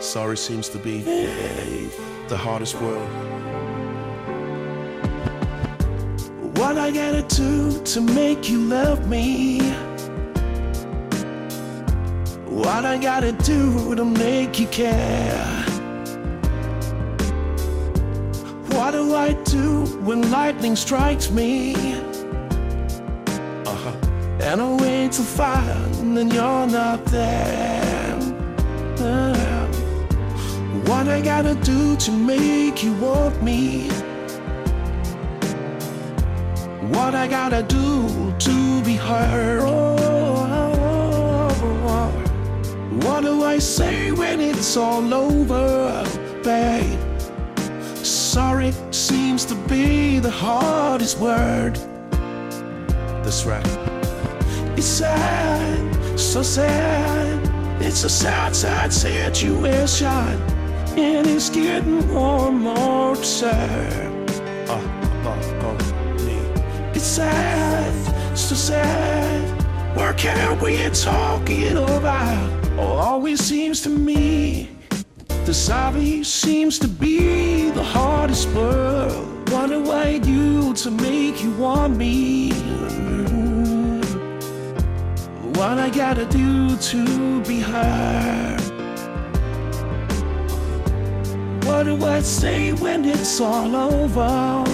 Sorry seems to be the hardest word. What I gotta do to make you love me? What I gotta do to make you care? What do I do when lightning strikes me? And I wait to find that you're not there. What I gotta do to make you want me? What I gotta do to be heard? What do I say when it's all over, babe? Sorry seems to be the hardest word. That's right. It's sad, so sad. It's a sad, sad situation, and it's getting more and more absurd. It's sad, so sad. Where can we talk it over? Oh, always seems to me the sorry seems to be the hardest word. What do I do to make you want me? What I gotta do to be heard? What do I say when it's all over?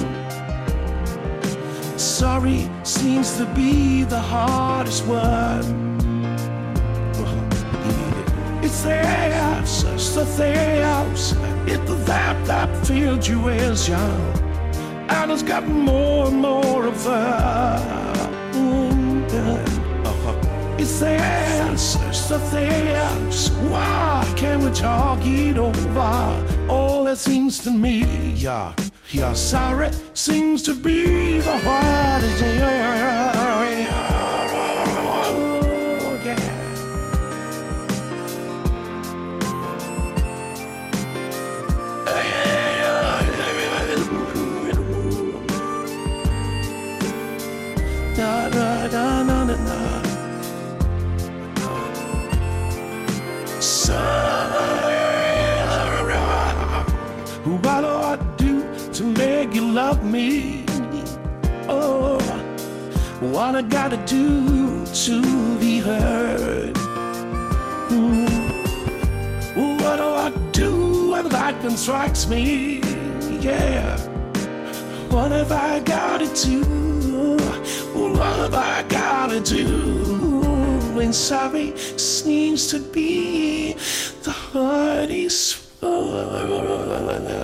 Sorry seems to be the hardest word. It's there, so there's it's the that filled you is young, and it's got more and more of her. It's there, so there's why can't we talk it over? All that seems to me, yeah, sorry seems to be the hardest. What do I do to make you love me? Oh, what I gotta do to be heard? What do I do when lightning strikes me? Yeah, what have I gotta do? What have I gotta do? When sorry seems to be the hardest.